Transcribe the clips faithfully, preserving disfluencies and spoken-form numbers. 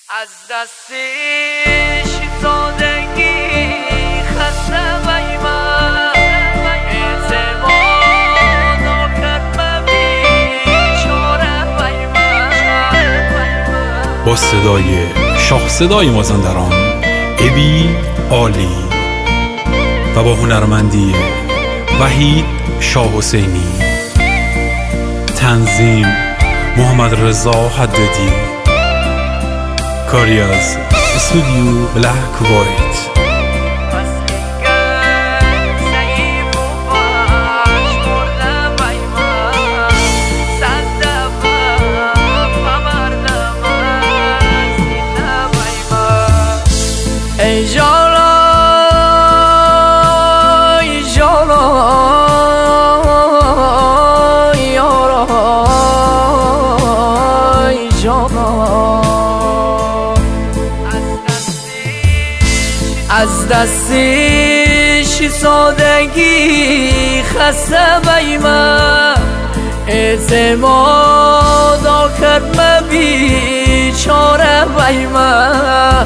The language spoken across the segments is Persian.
از دستش سادگی خسته وی من اعتماد آخر بیچاره وی من. با صدای شاه صدای مازندران ابی عالی و با هنرمندی وحید شاه حسینی، تنظیم محمد رضا حدادی، کاری از استودیو بلک وایت. ای جالا ای جالا یارا ای جالا، از دستش سادگی خسته وی من اعتماد آخر بیچاره وی من.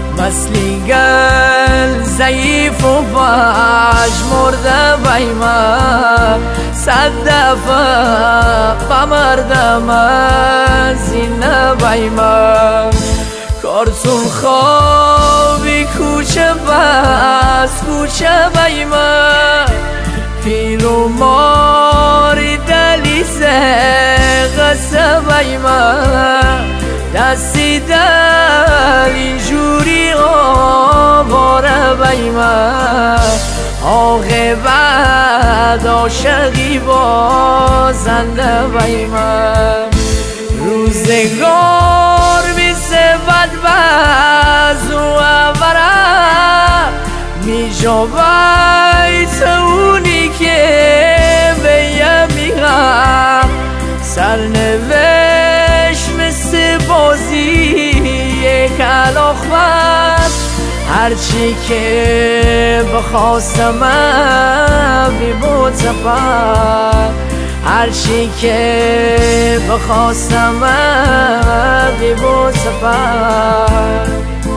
مسلیگل ضعیف و پژمرده وی من، صد دفعه بمردم از این وی من. کارتون خوابی کوچه بس کوچه وی من، پیر و ماری دلیزه غصه وی من. دستی دل اینجوری آواره وی من، عاقبت عاشقی بازنده وی من. روزگار میسه بدبز و اوره میجاوی اونی که بیم میغم. سرنوشت مثل بازی کلاخ من، هرچی که بخواستم بی بود سفر، هرچی که بخواستم بی بود سفر.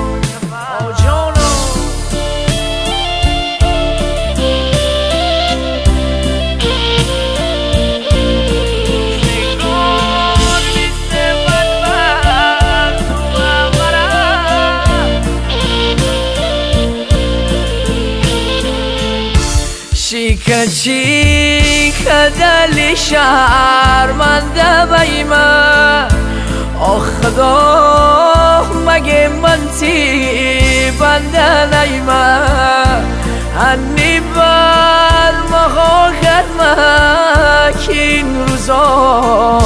شیکه شیکه دل شرمنده وی من، آخ خدا مگه من تی بنده نی من. هنی بر مخا خدمه که این روزا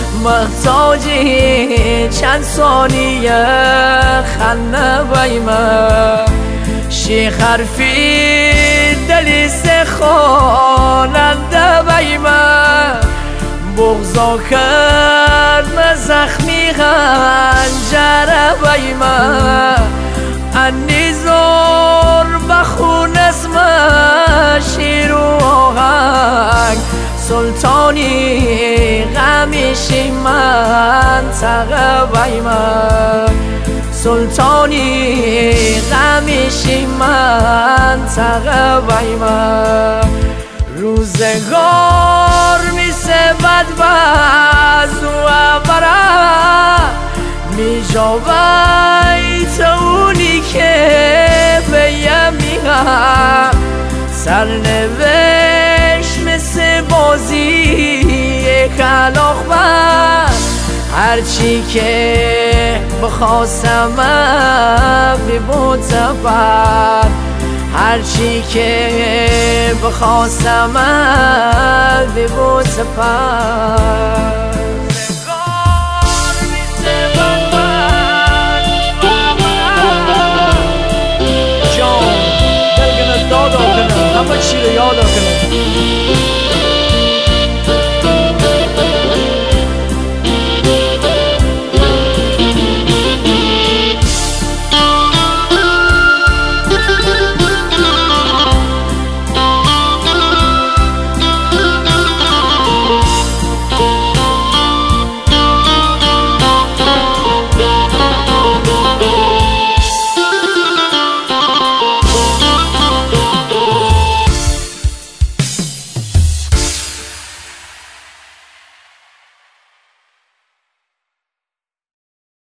محتاجی چند ثانیه خنده وی من. شیخ حرفی دلیس خواننده وی من، بغضا کرد زخمی خنجره وی من. انی زور بخون اسم شیر و آهنگ، سلطانی غمیشی منطقه وی من. سلطانی غمیشی منطقه وی من. روزگار میسه بدبز و اوره میجاوی اونی که بیم میغم. سرنوشت مثل بازی کلاخ من، هرچی که بخواستم بی بود سفر، هرچی که بخواستم بی بود سفر.